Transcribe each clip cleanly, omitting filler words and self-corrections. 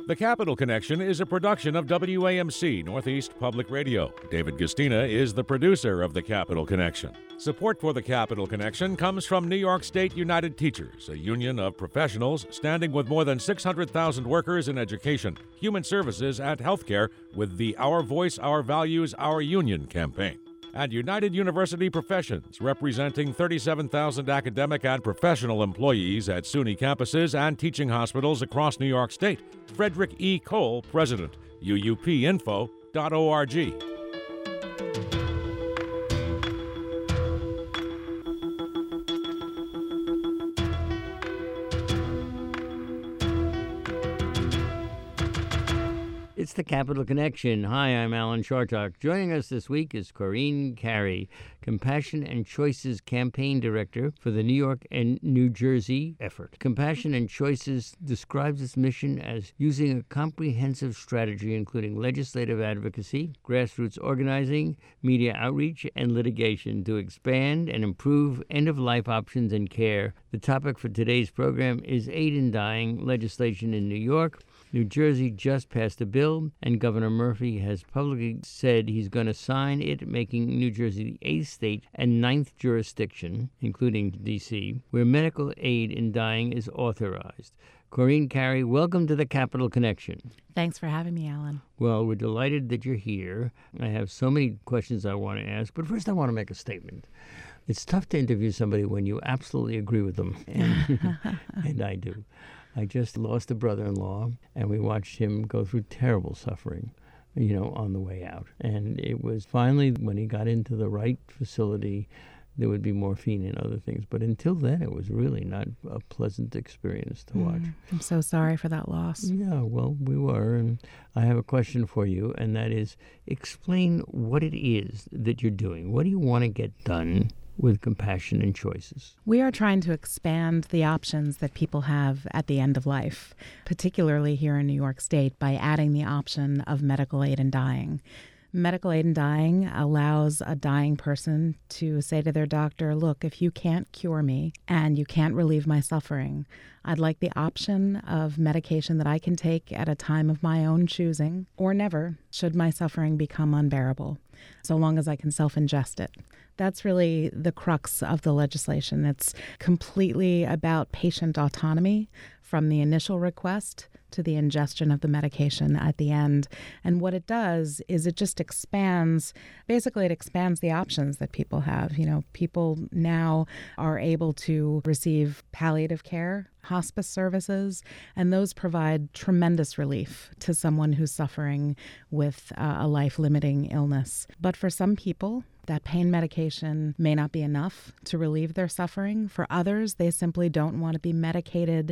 The Capital Connection is a production of WAMC Northeast Public Radio. David Gustina is the producer of The Capital Connection. Support for The Capital Connection comes from New York State United Teachers, a union of professionals standing with more than 600,000 workers in education, human services, and healthcare with the Our Voice, Our Values, Our Union campaign. And United University Professions, representing 37,000 academic and professional employees at SUNY campuses and teaching hospitals across New York State. Frederick E. Cole, President, uupinfo.org. It's the Capital Connection. Hi, I'm Alan Chartock. Joining us this week is Corinne Carey, Compassion and Choices Campaign Director for the New York and New Jersey effort. Compassion and Choices describes its mission as using a comprehensive strategy including legislative advocacy, grassroots organizing, media outreach, and litigation to expand and improve end-of-life options and care. The topic for today's program is aid in dying legislation in New York. New Jersey just passed a bill, and Governor Murphy has publicly said he's going to sign it, making New Jersey the 8th state and 9th jurisdiction, including D.C., where medical aid in dying is authorized. Corinne Carey, welcome to the Capital Connection. Thanks for having me, Alan. Well, we're delighted that you're here. I have so many questions I want to ask, but first I want to make a statement. It's tough to interview somebody when you absolutely agree with them, and I do. I just lost a brother-in-law, and we watched him go through terrible suffering, on the way out. And it was finally, when he got into the right facility, there would be morphine and other things. But until then, it was really not a pleasant experience to watch. I'm so sorry for that loss. Yeah, well, we were. And I have a question for you, and that is, explain what it is that you're doing. What do you want to get done with Compassion and Choices? We are trying to expand the options that people have at the end of life, particularly here in New York State, by adding the option of medical aid in dying. Medical aid in dying allows a dying person to say to their doctor, look, if you can't cure me and you can't relieve my suffering, I'd like the option of medication that I can take at a time of my own choosing, or never, should my suffering become unbearable, so long as I can self-ingest it. That's really the crux of the legislation. It's completely about patient autonomy from the initial request to the ingestion of the medication at the end. And what it does is it just expands the options that people have. People now are able to receive palliative care, hospice services, and those provide tremendous relief to someone who's suffering with a life-limiting illness. But for some people, that pain medication may not be enough to relieve their suffering. For others, they simply don't want to be medicated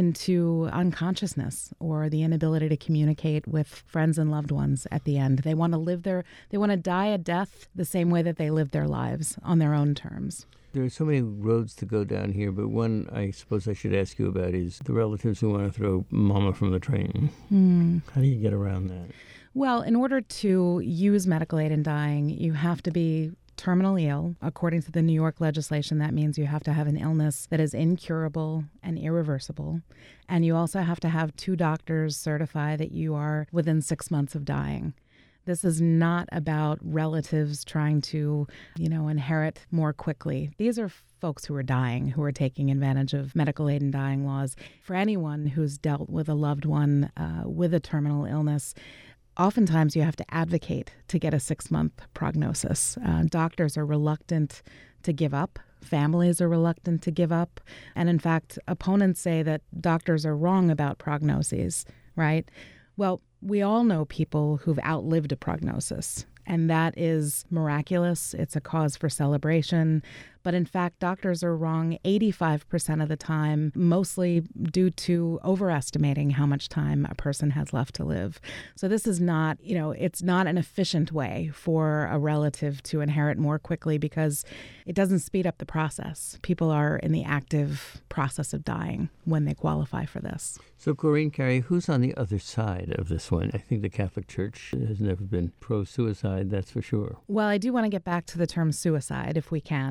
into unconsciousness or the inability to communicate with friends and loved ones at the end. They want to die a death the same way that they live their lives, on their own terms. There are so many roads to go down here, but one I suppose I should ask you about is the relatives who want to throw mama from the train. How do you get around that? Well, in order to use medical aid in dying, you have to be terminally ill. According to the New York legislation, that means you have to have an illness that is incurable and irreversible. And you also have to have 2 doctors certify that you are within 6 months of dying. This is not about relatives trying to, inherit more quickly. These are folks who are dying, who are taking advantage of medical aid in dying laws. For anyone who's dealt with a loved one with a terminal illness, oftentimes you have to advocate to get a 6-month prognosis. Doctors are reluctant to give up. Families are reluctant to give up. And in fact, opponents say that doctors are wrong about prognoses, right? Well, we all know people who've outlived a prognosis, and that is miraculous. It's a cause for celebration. But in fact, doctors are wrong 85% of the time, mostly due to overestimating how much time a person has left to live. So this is not, it's not an efficient way for a relative to inherit more quickly because it doesn't speed up the process. People are in the active process of dying when they qualify for this. So, Corinne Carey, who's on the other side of this one? I think the Catholic Church has never been pro-suicide, that's for sure. Well, I do want to get back to the term suicide if we can, but you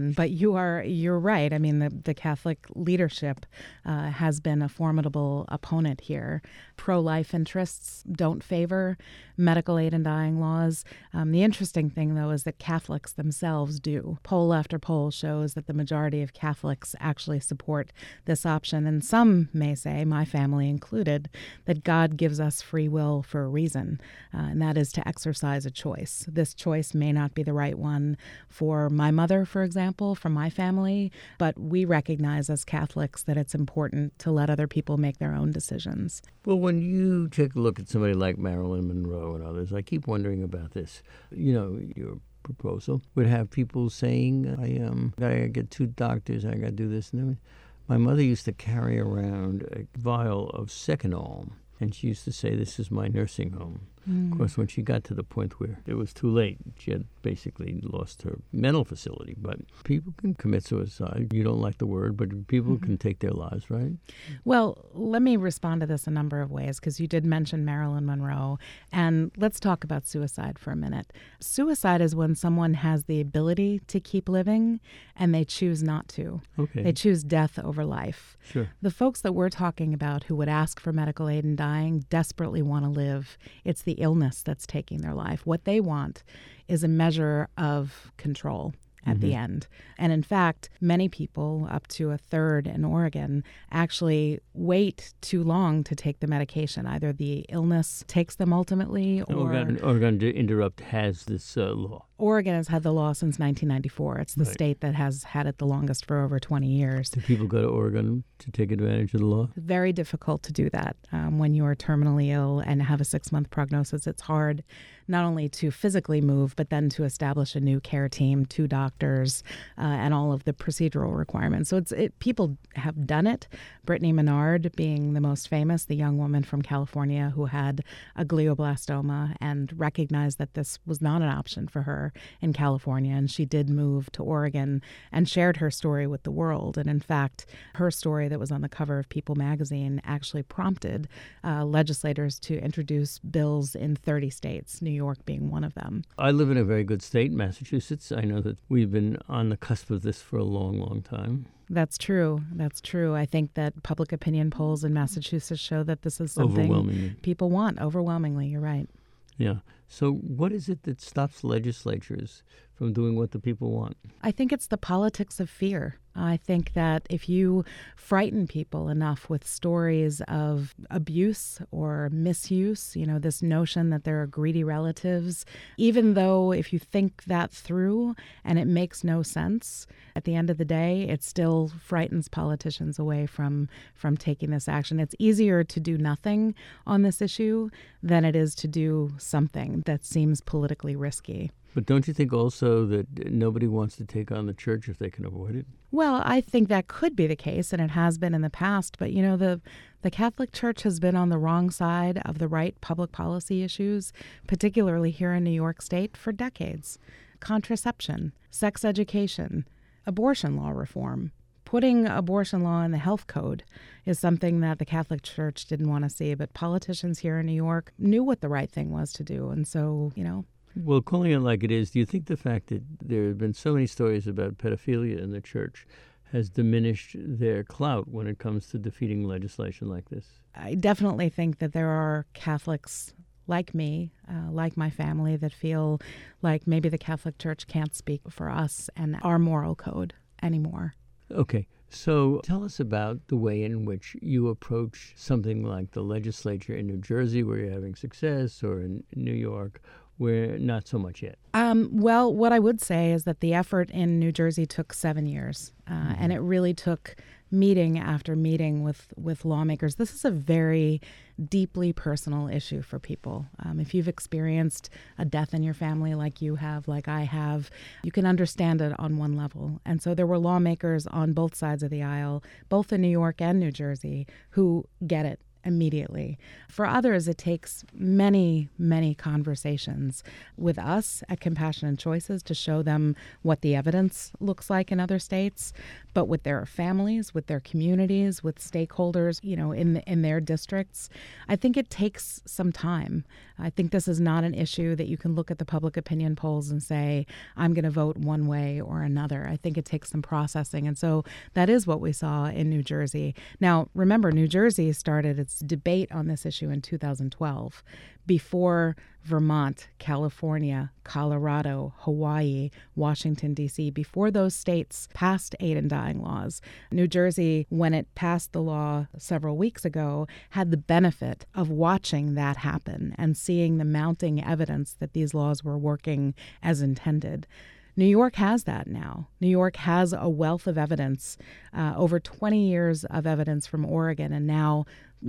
You're right. I mean, the Catholic leadership has been a formidable opponent here. Pro-life interests don't favor medical aid in dying laws. The interesting thing, though, is that Catholics themselves do. Poll after poll shows that the majority of Catholics actually support this option. And some may say, my family included, that God gives us free will for a reason, and that is to exercise a choice. This choice may not be the right one for my mother, for example, from my family, but we recognize as Catholics that it's important to let other people make their own decisions. Well, when you take a look at somebody like Marilyn Monroe and others, I keep wondering about this. You know, your proposal would have people saying, I gotta get 2 doctors, I gotta do this and that. My mother used to carry around a vial of Seconal, and she used to say, this is my nursing home. Of course, when she got to the point where it was too late, she had basically lost her mental facility. But people can commit suicide. You don't like the word, but people can take their lives, right? Well, let me respond to this a number of ways, because you did mention Marilyn Monroe. And let's talk about suicide for a minute. Suicide is when someone has the ability to keep living and they choose not to. Okay. They choose death over life. Sure. The folks that we're talking about who would ask for medical aid in dying desperately want to live. It's the illness that's taking their life. What they want is a measure of control at the end. And in fact, many people, up to a third in Oregon, actually wait too long to take the medication. Either the illness takes them ultimately, or... Oregon, to interrupt, has this law. Oregon has had the law since 1994. It's the state that has had it the longest, for over 20 years. Do people go to Oregon to take advantage of the law? Very difficult to do that. When you are terminally ill and have a 6-month prognosis, it's hard not only to physically move, but then to establish a new care team, 2 doctors, and all of the procedural requirements. So people have done it. Brittany Menard being the most famous, the young woman from California who had a glioblastoma and recognized that this was not an option for her in California. And she did move to Oregon and shared her story with the world. And in fact, her story that was on the cover of People magazine actually prompted legislators to introduce bills in 30 states, New York being one of them. I live in a very good state, Massachusetts. I know that we've been on the cusp of this for a long, long time. That's true. That's true. I think that public opinion polls in Massachusetts show that this is something people want. Overwhelmingly, you're right. Yeah. So what is it that stops legislatures from doing what the people want? I think it's the politics of fear. I think that if you frighten people enough with stories of abuse or misuse, this notion that there are greedy relatives, even though if you think that through and it makes no sense, at the end of the day, it still frightens politicians away from taking this action. It's easier to do nothing on this issue than it is to do something that seems politically risky. But don't you think also that nobody wants to take on the church if they can avoid it? Well, I think that could be the case, and it has been in the past. But, the Catholic Church has been on the wrong side of the right public policy issues, particularly here in New York State, for decades. Contraception, sex education, abortion law reform. Putting abortion law in the health code is something that the Catholic Church didn't want to see, but politicians here in New York knew what the right thing was to do. And so, Well, calling it like it is, do you think the fact that there have been so many stories about pedophilia in the church has diminished their clout when it comes to defeating legislation like this? I definitely think that there are Catholics like me, like my family, that feel like maybe the Catholic Church can't speak for us and our moral code anymore. Okay. So tell us about the way in which you approach something like the legislature in New Jersey, where you're having success, or in New York, where not so much yet. Well, what I would say is that the effort in New Jersey took 7 years, and it really took meeting after meeting with lawmakers. This is a very deeply personal issue for people. If you've experienced a death in your family like you have, like I have, you can understand it on one level. And so there were lawmakers on both sides of the aisle, both in New York and New Jersey, who get it. immediately. For others, it takes many, many conversations with us at Compassion and Choices to show them what the evidence looks like in other states, but with their families, with their communities, with stakeholders, in their districts. I think it takes some time. I think this is not an issue that you can look at the public opinion polls and say, I'm going to vote one way or another. I think it takes some processing. And so that is what we saw in New Jersey. Now, remember, New Jersey started its debate on this issue in 2012, before Vermont, California, Colorado, Hawaii, Washington, D.C., before those states passed aid and dying laws. New Jersey, when it passed the law several weeks ago, had the benefit of watching that happen and seeing the mounting evidence that these laws were working as intended. New York has that now. New York has a wealth of evidence, over 20 years of evidence from Oregon, and now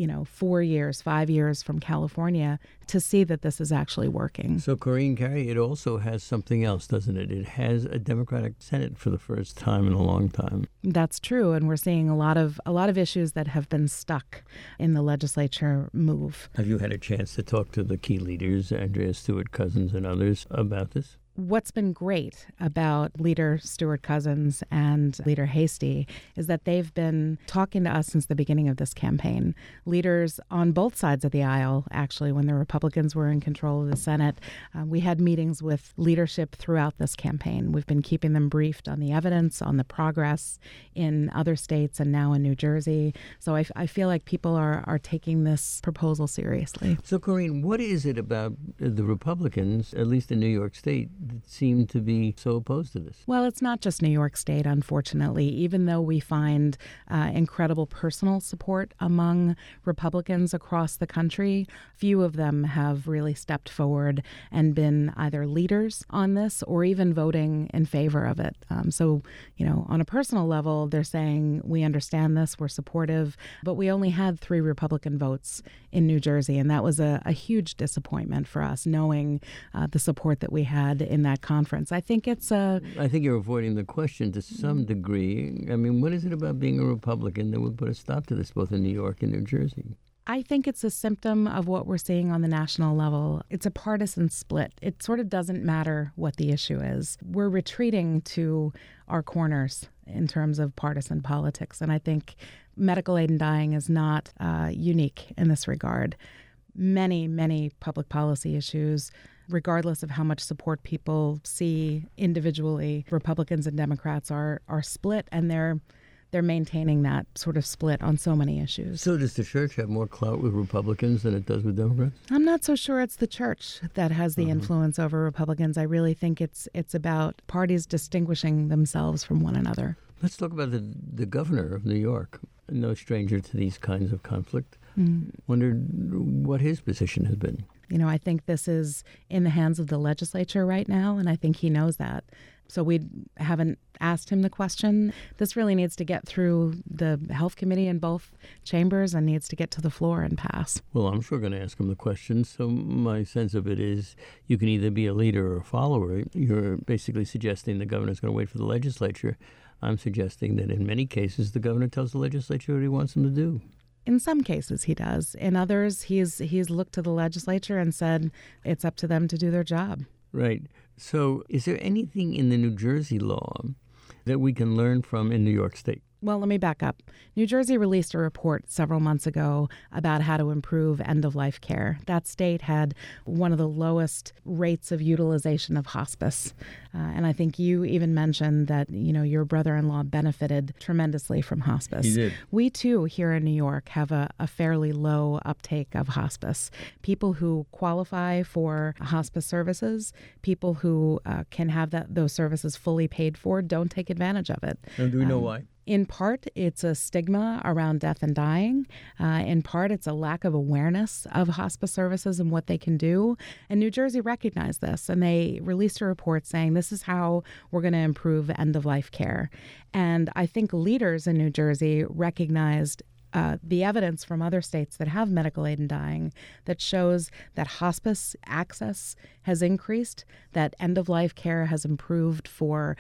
5 years from California to see that this is actually working. So, Corinne Carey, it also has something else, doesn't it? It has a Democratic Senate for the first time in a long time. That's true, and we're seeing a lot of issues that have been stuck in the legislature move. Have you had a chance to talk to the key leaders, Andrea Stewart-Cousins and others, about this? What's been great about Leader Stewart-Cousins and Leader Hastie is that they've been talking to us since the beginning of this campaign. Leaders on both sides of the aisle, actually, when the Republicans were in control of the Senate, we had meetings with leadership throughout this campaign. We've been keeping them briefed on the evidence, on the progress in other states and now in New Jersey. So I feel like people are taking this proposal seriously. So, Corinne, what is it about the Republicans, at least in New York State, that seem to be so opposed to this? Well, it's not just New York State, unfortunately. Even though we find incredible personal support among Republicans across the country, few of them have really stepped forward and been either leaders on this or even voting in favor of it. So, on a personal level, they're saying, we understand this, we're supportive, but we only had 3 Republican votes in New Jersey, and that was a huge disappointment for us, knowing the support that we had in that conference. I think you're avoiding the question to some degree. I mean, what is it about being a Republican that would put a stop to this both in New York and New Jersey? I think it's a symptom of what we're seeing on the national level. It's a partisan split. It sort of doesn't matter what the issue is. We're retreating to our corners in terms of partisan politics, and I think medical aid and dying is not unique in this regard. Many, many public policy issues, regardless of how much support people see individually, Republicans and Democrats are split, and they're maintaining that sort of split on so many issues. So does the church have more clout with Republicans than it does with Democrats? I'm not so sure it's the church that has the influence over Republicans. I really think it's about parties distinguishing themselves from one another. Let's talk about the governor of New York. No stranger to these kinds of conflict. Wondered what his position has been. I think this is in the hands of the legislature right now, and I think he knows that. So we haven't asked him the question. This really needs to get through the health committee in both chambers and needs to get to the floor and pass. Well, I'm sure going to ask him the question. So my sense of it is you can either be a leader or a follower. You're basically suggesting the governor's going to wait for the legislature. I'm suggesting that in many cases the governor tells the legislature what he wants them to do. In some cases, he does. In others, he's looked to the legislature and said it's up to them to do their job. Right. So is there anything in the New Jersey law that we can learn from in New York State? Well, let me back up. New Jersey released a report several months ago about how to improve end-of-life care. That state had one of the lowest rates of utilization of hospice. And I think you even mentioned that, your brother-in-law benefited tremendously from hospice. He did. We, too, here in New York have a fairly low uptake of hospice. People who qualify for hospice services, people who can have those services fully paid for, don't take advantage of it. And do we know why? In part, it's a stigma around death and dying. In part, it's a lack of awareness of hospice services and what they can do. And New Jersey recognized this, and they released a report saying this is how we're going to improve end-of-life care. And I think leaders in New Jersey recognized the evidence from other states that have medical aid and dying that shows that hospice access has increased, that end-of-life care has improved for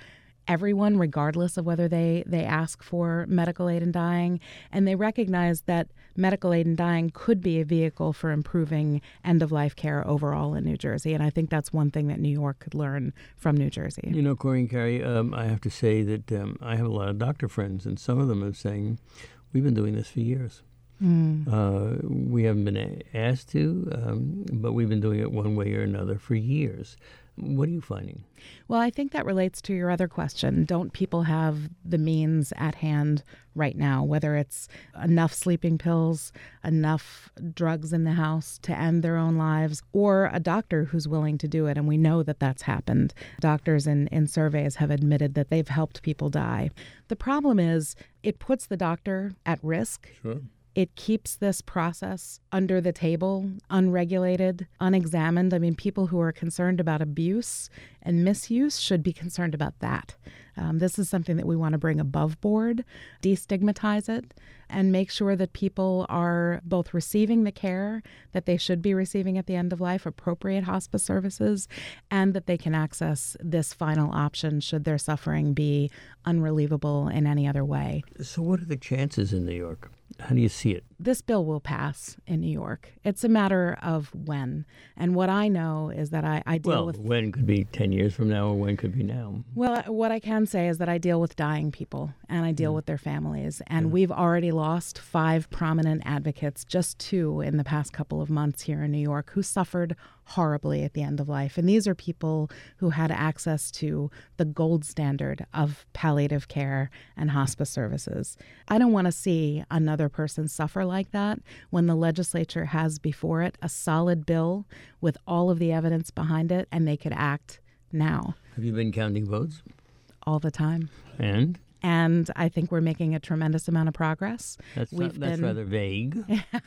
everyone, regardless of whether they ask for medical aid in dying. And they recognize that medical aid in dying could be a vehicle for improving end-of-life care overall in New Jersey. And I think that's one thing that New York could learn from New Jersey. You know, Corinne Carey, I have to say that I have a lot of doctor friends, and some of them are saying, we've been doing this for years. We haven't been asked to, but we've been doing it one way or another for years. What are you finding? Well, I think that relates to your other question. Don't people have the means at hand right now, whether it's enough sleeping pills, enough drugs in the house to end their own lives, or a doctor who's willing to do it? And we know that that's happened. Doctors in surveys have admitted that they've helped people die. The problem is it puts the doctor at risk. Sure. It keeps this process under the table, unregulated, unexamined. I mean, people who are concerned about abuse and misuse should be concerned about that. This is something that we want to bring above board, destigmatize it, and make sure that people are both receiving the care that they should be receiving at the end of life, appropriate hospice services, and that they can access this final option should their suffering be unrelievable in any other way. So what are the chances in New York? How do you see it? This bill will pass in New York. It's a matter of when. And what I know is that I deal with... Well, when could be 10 years from now, or when could be now? Well, what I can say is that I deal with dying people and I deal with their families. And we've already lost 5 prominent advocates, just 2 in the past couple of months here in New York, who suffered horribly at the end of life. And these are people who had access to the gold standard of palliative care and hospice services. I don't want to see another person suffer like that when the legislature has before it a solid bill with all of the evidence behind it, and they could act now. Have you been counting votes? All the time. And I think we're making a tremendous amount of progress. That's rather vague.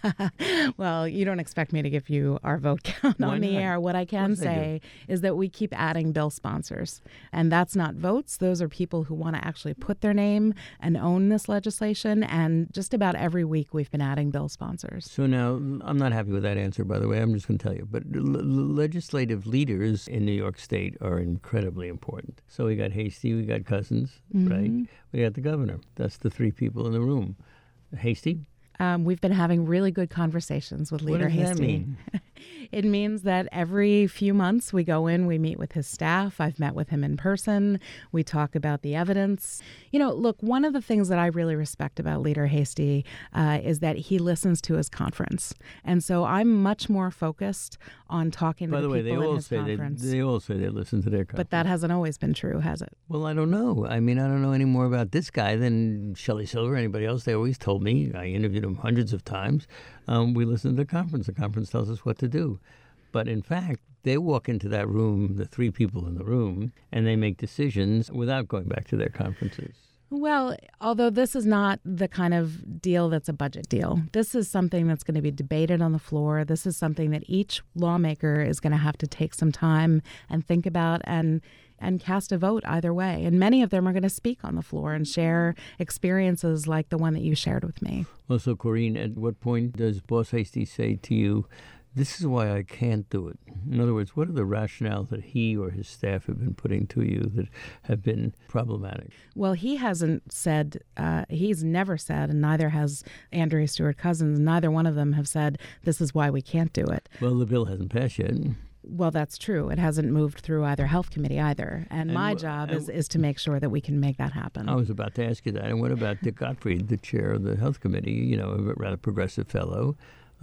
Well, you don't expect me to give you our vote count on the air. What I can say is that we keep adding bill sponsors. And that's not votes. Those are people who want to actually put their name and own this legislation. And just about every week we've been adding bill sponsors. So now, I'm not happy with that answer, by the way. I'm just going to tell you. But legislative leaders in New York State are incredibly important. So we got Hastie, we got Cousins, right? We got the governor. That's the 3 people in the room. Hastie? We've been having really good conversations with Leader Hastie. What does that mean? It means that every few months we go in, we meet with his staff. I've met with him in person. We talk about the evidence. You know, look, one of the things that I really respect about Leader Hastie is that he listens to his conference. And so I'm much more focused on talking to the people in his conference. They all say they listen to their conference. But that hasn't always been true, has it? Well, I don't know. I mean, I don't know any more about this guy than Shelley Silver or anybody else. They always told me. I interviewed him hundreds of times. We listen to the conference. The conference tells us what to do. But in fact, they walk into that room, the 3 people in the room, and they make decisions without going back to their conferences. Well, although this is not the kind of deal that's a budget deal, this is something that's going to be debated on the floor. This is something that each lawmaker is going to have to take some time and think about and cast a vote either way. And many of them are going to speak on the floor and share experiences like the one that you shared with me. Well, so Corinne, at what point does Boss Hastie say to you, this is why I can't do it? In other words, what are the rationales that he or his staff have been putting to you that have been problematic? Well, he hasn't said, he's never said, and neither has Andrea Stewart Cousins, neither one of them have said, this is why we can't do it. Well, the bill hasn't passed yet. Well, that's true. It hasn't moved through either health committee either. And my job is to make sure that we can make that happen. I was about to ask you that. And what about Dick Gottfried, the chair of the health committee, you know, a rather progressive fellow?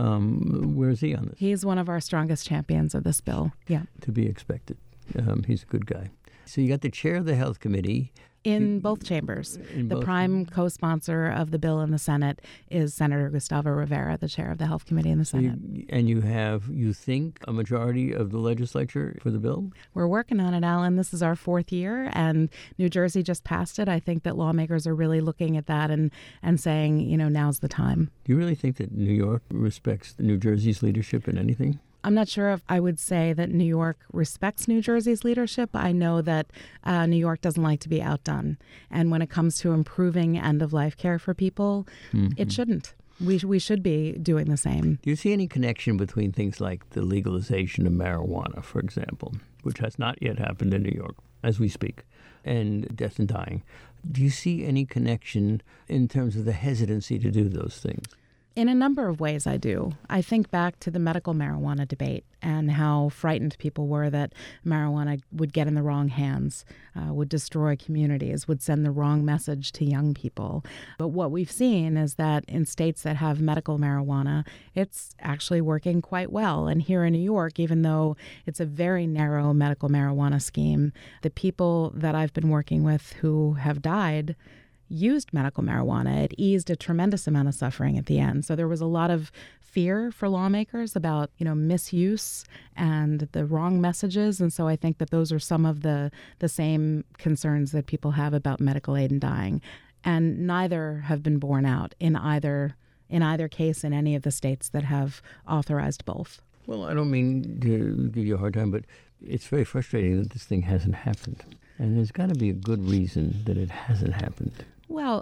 Where is he on this? He's one of our strongest champions of this bill. Yeah. To be expected. He's a good guy. So you got the chair of the health committee. In both chambers. The prime co-sponsor of the bill in the Senate is Senator Gustavo Rivera, the chair of the Health Committee in the Senate. And you think, a majority of the legislature for the bill? We're working on it, Alan. This is our 4th year, and New Jersey just passed it. I think that lawmakers are really looking at that and saying, you know, now's the time. Do you really think that New York respects New Jersey's leadership in anything? I'm not sure if I would say that New York respects New Jersey's leadership. I know that New York doesn't like to be outdone. And when it comes to improving end-of-life care for people, it shouldn't. We should be doing the same. Do you see any connection between things like the legalization of marijuana, for example, which has not yet happened in New York, as we speak, and death and dying. Do you see any connection in terms of the hesitancy to do those things? In a number of ways, I do. I think back to the medical marijuana debate and how frightened people were that marijuana would get in the wrong hands, would destroy communities, would send the wrong message to young people. But what we've seen is that in states that have medical marijuana, it's actually working quite well. And here in New York, even though it's a very narrow medical marijuana scheme, the people that I've been working with who have died used medical marijuana. It eased a tremendous amount of suffering at the end. So there was a lot of fear for lawmakers about, misuse and the wrong messages. And so I think that those are some of the same concerns that people have about medical aid in dying. And neither have been borne out in either case in any of the states that have authorized both. Well, I don't mean to give you a hard time, but it's very frustrating that this thing hasn't happened. And there's got to be a good reason that it hasn't happened. Well,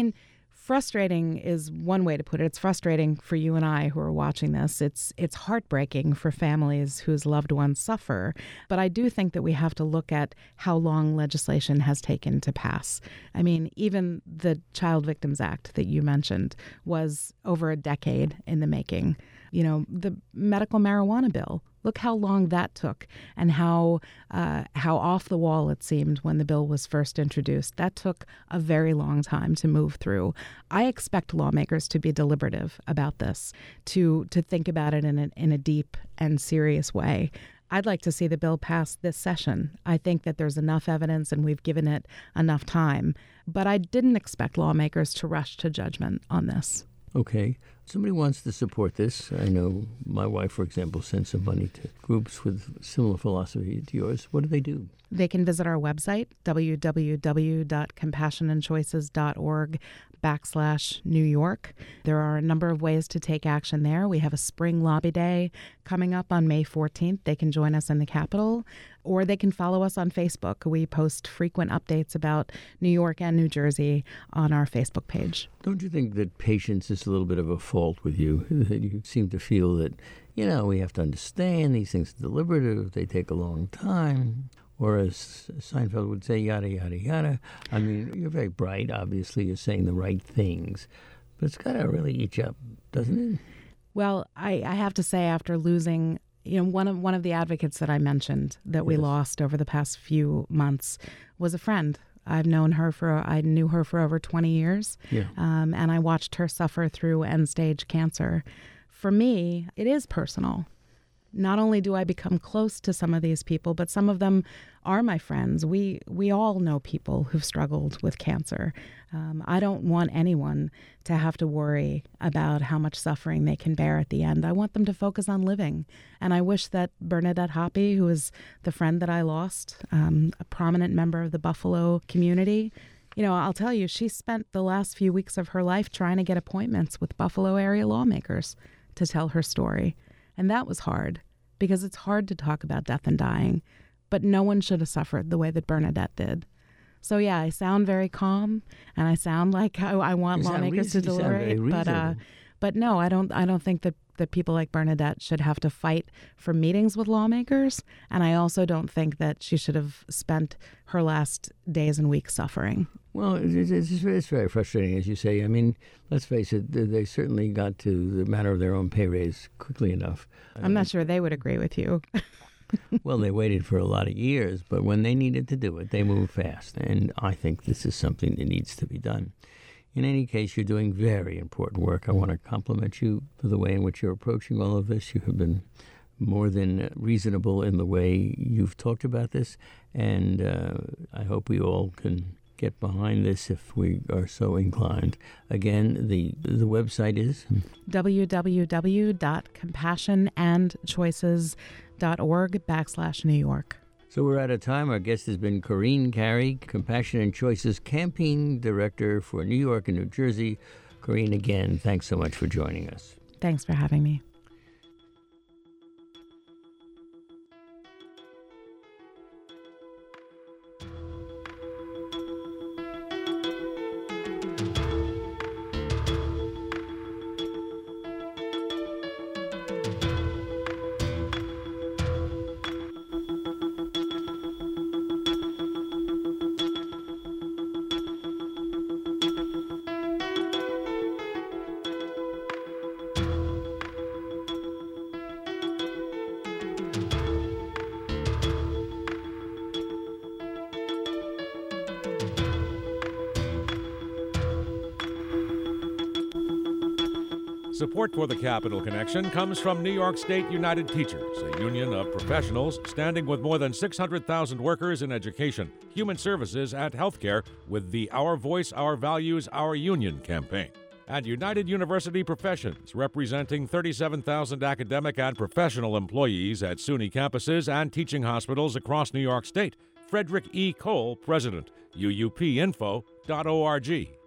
frustrating is one way to put it. It's frustrating for you and I who are watching this. It's heartbreaking for families whose loved ones suffer. But I do think that we have to look at how long legislation has taken to pass. Even the Child Victims Act that you mentioned was over a decade in the making. The medical marijuana bill. Look how long that took and how off the wall it seemed when the bill was first introduced. That took a very long time to move through. I expect lawmakers to be deliberative about this, to think about it in a deep and serious way. I'd like to see the bill pass this session. I think that there's enough evidence and we've given it enough time. But I didn't expect lawmakers to rush to judgment on this. Okay. Somebody wants to support this. I know my wife, for example, sends some money to groups with similar philosophy to yours. What do they do? They can visit our website, www.compassionandchoices.org/New York. There are a number of ways to take action there. We have a spring lobby day coming up on May 14th. They can join us in the Capitol, or they can follow us on Facebook. We post frequent updates about New York and New Jersey on our Facebook page. Don't you think that patience is a little bit of a fault with you? That you seem to feel that, we have to understand these things are deliberative, they take a long time. Or as Seinfeld would say, yada, yada, yada. You're very bright. Obviously, you're saying the right things. But it's got to really eat you up, doesn't it? Well, I have to say, after losing, one of the advocates that I mentioned that we lost over the past few months was a friend. I knew her for over 20 years. Yeah. And I watched her suffer through end-stage cancer. For me, it is personal. Not only do I become close to some of these people, but some of them are my friends. We all know people who've struggled with cancer. I don't want anyone to have to worry about how much suffering they can bear at the end. I want them to focus on living. And I wish that Bernadette Hoppe, who is the friend that I lost, a prominent member of the Buffalo community, I'll tell you, she spent the last few weeks of her life trying to get appointments with Buffalo area lawmakers to tell her story. And that was hard, because it's hard to talk about death and dying, but no one should have suffered the way that Bernadette did. So, yeah, I sound very calm, and I sound like I want lawmakers to deliberate, but no, I don't think that people like Bernadette should have to fight for meetings with lawmakers, and I also don't think that she should have spent her last days and weeks suffering. Well, it's very frustrating, as you say. Let's face it, they certainly got to the matter of their own pay raise quickly enough. I'm not sure they would agree with you. Well, they waited for a lot of years, but when they needed to do it, they moved fast. And I think this is something that needs to be done. In any case, you're doing very important work. I want to compliment you for the way in which you're approaching all of this. You have been more than reasonable in the way you've talked about this. And I hope we all can get behind this if we are so inclined. Again, the website is www.compassionandchoices.org/New York. So we're out of time. Our guest has been Corinne Carey, Compassion and Choices Campaign Director for New York and New Jersey. Corinne, again, thanks so much for joining us. Thanks for having me. Support for the Capital Connection comes from New York State United Teachers, a union of professionals standing with more than 600,000 workers in education, human services, and healthcare with the Our Voice, Our Values, Our Union campaign. And United University Professions, representing 37,000 academic and professional employees at SUNY campuses and teaching hospitals across New York State. Frederick E. Cole, President, uupinfo.org.